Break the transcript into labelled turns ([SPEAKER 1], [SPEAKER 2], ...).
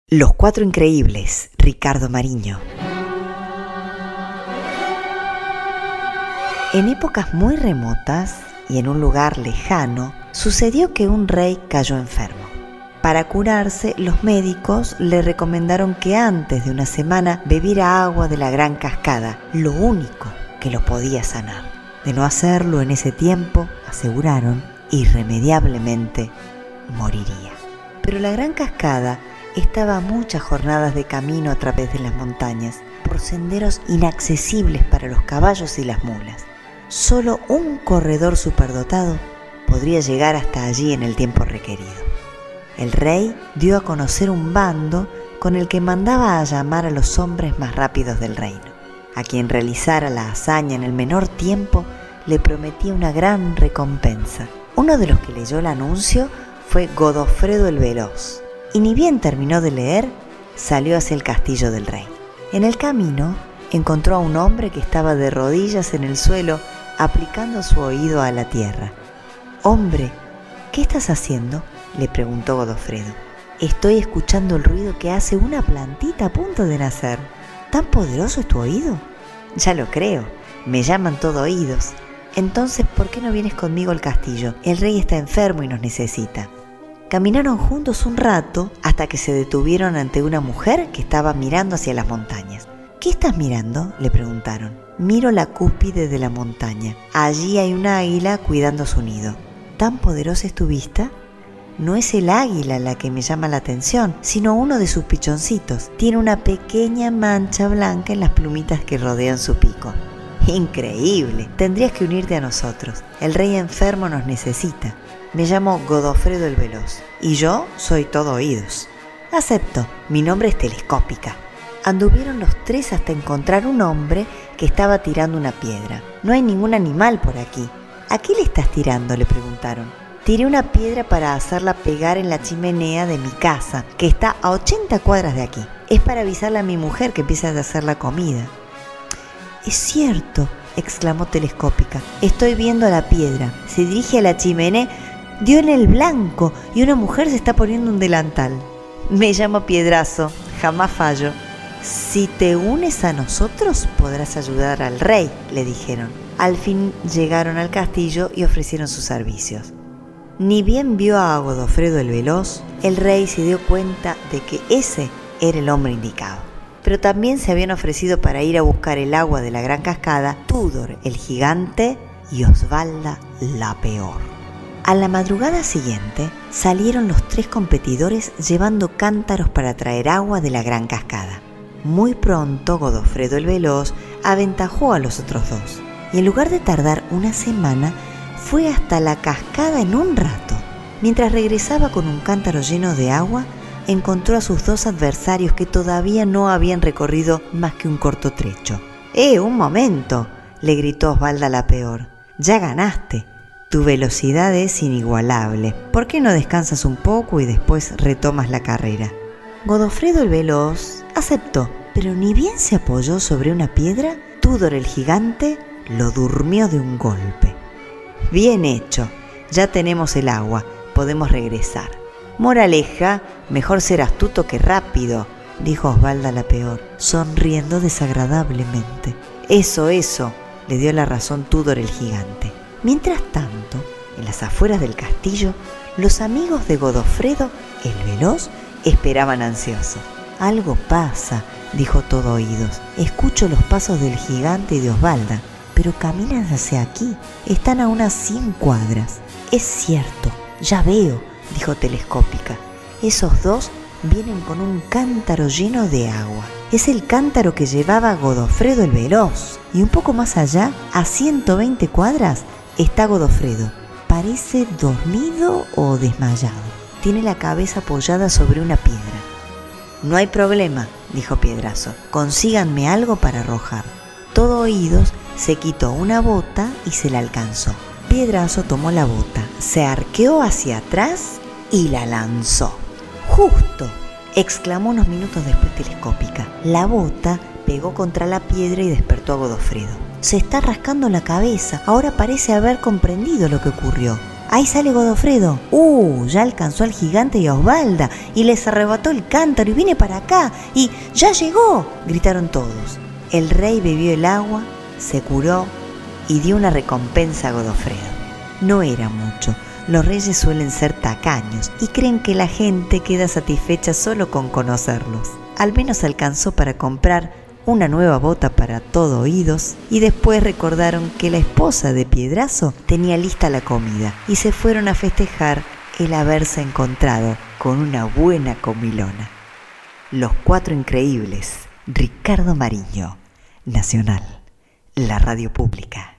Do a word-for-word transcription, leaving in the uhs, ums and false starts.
[SPEAKER 1] Los Cuatro Increíbles, Ricardo Mariño. En épocas muy remotas y en un lugar lejano, sucedió que un rey cayó enfermo. Para curarse, los médicos le recomendaron que antes de una semana bebiera agua de la gran cascada, lo único que lo podía sanar. De no hacerlo en ese tiempo, aseguraron, irremediablemente moriría. Pero la gran cascada estaba a muchas jornadas de camino a través de las montañas, por senderos inaccesibles para los caballos y las mulas. Solo un corredor superdotado podría llegar hasta allí en el tiempo requerido. El rey dio a conocer un bando con el que mandaba a llamar a los hombres más rápidos del reino. A quien realizara la hazaña en el menor tiempo le prometía una gran recompensa. Uno de los que leyó el anuncio fue Godofredo el Veloz, y ni bien terminó de leer, salió hacia el castillo del rey. En el camino encontró a un hombre que estaba de rodillas en el suelo, aplicando su oído a la tierra. «Hombre, ¿qué estás haciendo?», le preguntó Godofredo. «Estoy escuchando el ruido que hace una plantita a punto de nacer». «¿Tan poderoso es tu oído?». «Ya lo creo, me llaman todo oídos». «Entonces, ¿por qué no vienes conmigo al castillo? El rey está enfermo y nos necesita». Caminaron juntos un rato hasta que se detuvieron ante una mujer que estaba mirando hacia las montañas. «¿Qué estás mirando?», le preguntaron. «Miro la cúspide de la montaña. Allí hay un águila cuidando su nido». «¿Tan poderosa es tu vista?». «No es el águila la que me llama la atención, sino uno de sus pichoncitos. Tiene una pequeña mancha blanca en las plumitas que rodean su pico». «Increíble, tendrías que unirte a nosotros. El rey enfermo nos necesita. Me llamo Godofredo el Veloz y yo soy todo oídos». «Acepto, mi nombre es Telescópica». Anduvieron los tres hasta encontrar un hombre que estaba tirando una piedra. «No hay ningún animal por aquí». «¿A qué le estás tirando?», le preguntaron. «Tiré una piedra para hacerla pegar en la chimenea de mi casa, que está a ochenta cuadras de aquí. Es para avisarle a mi mujer que empieza a hacer la comida». «Es cierto», exclamó Telescópica. «Estoy viendo la piedra. Se dirige a la chimenea. Dio en el blanco y una mujer se está poniendo un delantal». «Me llamo Piedrazo, jamás fallo». «Si te unes a nosotros podrás ayudar al rey», le dijeron. Al fin llegaron al castillo y ofrecieron sus servicios. Ni bien vio a Godofredo el Veloz, el rey se dio cuenta de que ese era el hombre indicado. Pero también se habían ofrecido para ir a buscar el agua de la gran cascada Tudor el Gigante y Osvalda la Peor. A la madrugada siguiente salieron los tres competidores llevando cántaros para traer agua de la gran cascada. Muy pronto Godofredo el Veloz aventajó a los otros dos y en lugar de tardar una semana fue hasta la cascada en un rato. Mientras regresaba con un cántaro lleno de agua, encontró a sus dos adversarios que todavía no habían recorrido más que un corto trecho. «¡Eh, un momento!», le gritó Osvalda la Peor. «Ya ganaste. Tu velocidad es inigualable. ¿Por qué no descansas un poco y después retomas la carrera?». Godofredo el Veloz aceptó, pero ni bien se apoyó sobre una piedra, Tudor el Gigante lo durmió de un golpe. «Bien hecho, ya tenemos el agua, podemos regresar». «Moraleja, mejor ser astuto que rápido», dijo Osvalda la Peor, sonriendo desagradablemente. «Eso, eso», le dio la razón Tudor el Gigante. Mientras tanto, en las afueras del castillo, los amigos de Godofredo el Veloz esperaban ansiosos. «Algo pasa», dijo todo oídos. «Escucho los pasos del gigante y de Osvalda, pero caminan hacia aquí. Están a unas cien cuadras». «Es cierto, ya veo», dijo Telescópica. «Esos dos vienen con un cántaro lleno de agua. Es el cántaro que llevaba Godofredo el Veloz. Y un poco más allá, a ciento veinte cuadras, está Godofredo. Parece dormido o desmayado. Tiene la cabeza apoyada sobre una piedra». «No hay problema», dijo Piedrazo. «Consíganme algo para arrojar». Todo oídos se quitó una bota y se la alcanzó. Piedrazo tomó la bota, se arqueó hacia atrás y la lanzó. «¡Justo!», exclamó unos minutos después Telescópica. La bota pegó contra la piedra y despertó a Godofredo. «Se está rascando la cabeza, ahora parece haber comprendido lo que ocurrió». Ahí sale Godofredo. ¡Uh! Ya alcanzó al gigante y a Osvalda y les arrebató el cántaro y viene para acá. ¡Y ya llegó!, gritaron todos. El rey bebió el agua, se curó y dio una recompensa a Godofredo. No era mucho. Los reyes suelen ser tacaños y creen que la gente queda satisfecha solo con conocerlos. Al menos alcanzó para comprar una nueva bota para todo oídos y después recordaron que la esposa de Piedrazo tenía lista la comida y se fueron a festejar el haberse encontrado con una buena comilona. Los Cuatro Increíbles, Ricardo Mariño, Nacional, la radio pública.